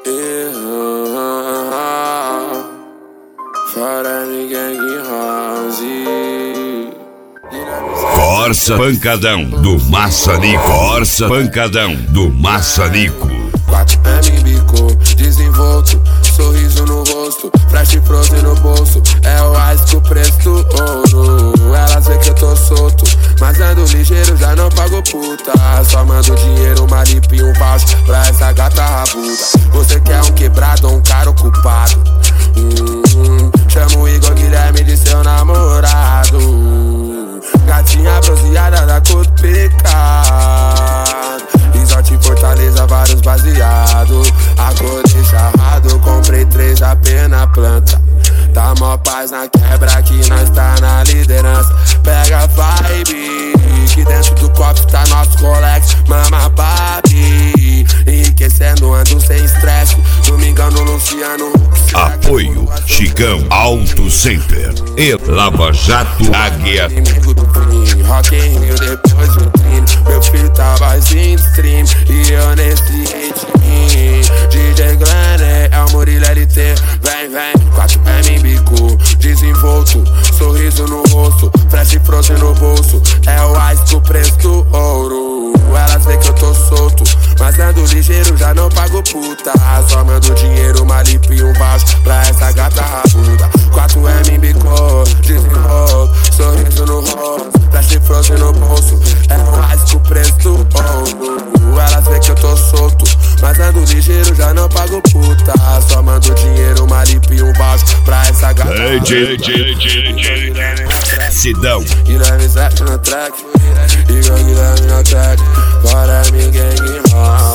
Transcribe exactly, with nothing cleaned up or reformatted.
Corsa Pancadão do Maçanico. Corsa Pancadão do Maçanico. quatro M bico, desenvolto, sorriso no rosto, flash froze no bolso. É o ice que o preço do ouro. Elas vê que eu tô solto, mas ando ligeiro, já não pago puta. Só mando dinheiro, uma lipa e um voucher pra essa gata rabuda. Você quer um quebrado ou um cara ocupado? Hum, chama o Igor Guilherme de seu namorado. Gatinha bronzeada da cor do pecado. Exote Fortaleza, vários baseados. A cor de charrado, comprei três A P na planta. Tá mó paz na quebra que nós tá na liderança. Pega a vibe, que dentro do copo tá nosso Rolex. Mama Babi, enriquecendo, ando sem estresse. Domingão no Luciano. Apoio Chicão Auto Center e Lava Jato Águia. Rock in Rio, depois vitrine. Meu filho tava em stream e eu nesse ritmo. D J Glenn é o Murilo L T. Vem, vem, quatro M em bico, desenvolto, sorriso no rosto, flash froze no bolso. É o ice que o preço do ouro. Elas vê que eu tô solto, mas ando ligeiro, já não pago puta. Só mando dinheiro, uma lipa e um voucher pra essa gata rabuda. quatro M em bico, desenvolto, sorriso no rosto, flash froze no bolso. É o ice que o preço do ouro. Elas vê que eu tô solto, mas ando ligeiro, já não pago puta. Só mando dinheiro, uma lipa e um voucher pra essa gata rabuda. D J, D J, Sidão. Guilherme sete na track, Igor Guilherme na track. Bora me gang